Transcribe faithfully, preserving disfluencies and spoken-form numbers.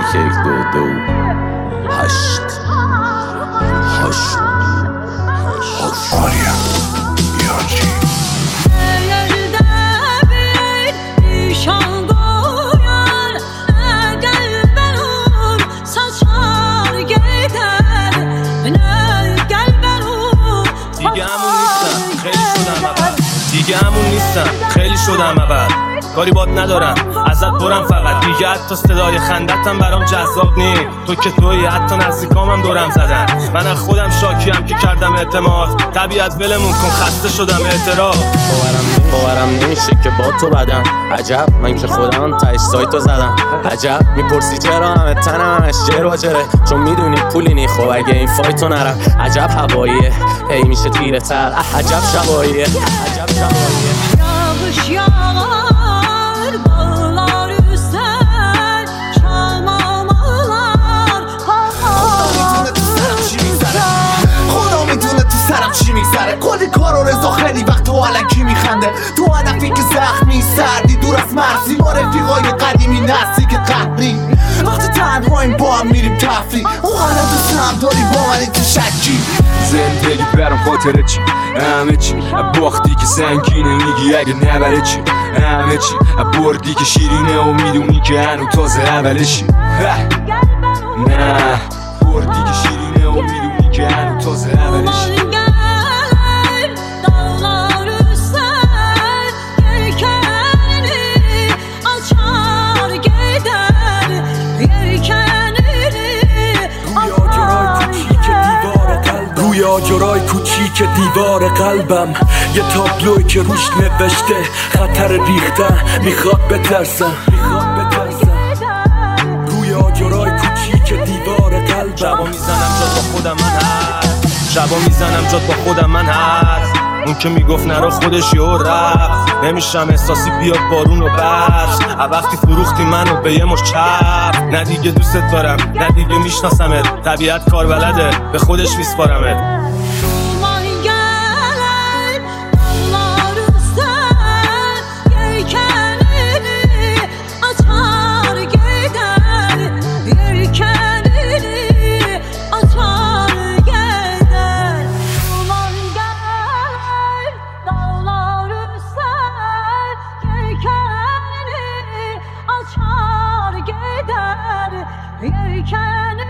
یک دو دو هشت هشت هشت آریا یاجی دیگه همون نیستم خیلی شدم اول کاری بات ندارم ازت برم فقط دیگه حتی صدای خندتم برام جذاب نی تو که توی حتی نزدیکامم دورم زدن من از خودم شاکیم که کردم اعتماد طبیعت ولمون کن خسته شدم اعتراف باورم باورم نمیشه که با تو بدم عجب من که خودم تایش سایتو زدم عجب میپرسی چرا همه تنم همش جر و جره چون میدونی پولی نی خب اگه این فایتو نرم عجب هواییه هی میشه تیره تر عجب شباییه عجب شباییه Yağış yağar, bağlar üser, çalmamalar خدا میدونه تو سرم چی میگذره کلی کار و رضا خیلی وقت تو علکی میخنده تو هدفی که زخمی سردی دور از مرزی با رفیقای قدیمی نسلی که قبری وقتی تنهاییم با هم میریم تفریح اون حالا دوست هم داری با منی تو شکی زندگی برام خاطره چی همه چی باختی که سنگینه میگی اگه نبره چی همه چی بردی که شیرینه و میدونی که هنو تازه اولشی نه بردی که شیرینه و میدونی که هنو تازه اولشی ماجرای کوچیک دیوار قلبم یه تابلوی که روش نوشته خطر ریختن میخواد بترسم روی آجرای کوچیک دیوار قلبم شبا میزنم جات با خودم من هست شبا میزنم جات با خودم من هست اون که میگفت نرا خودش یه رفت نمیشم احساسی بیاد بارون و برش وقتی فروختی منو به یه مش چرخ نه دیگه دوستت دارم نه دیگه میشناسمت طبیعت کار بلده به خودش میسپارمت Yelkenini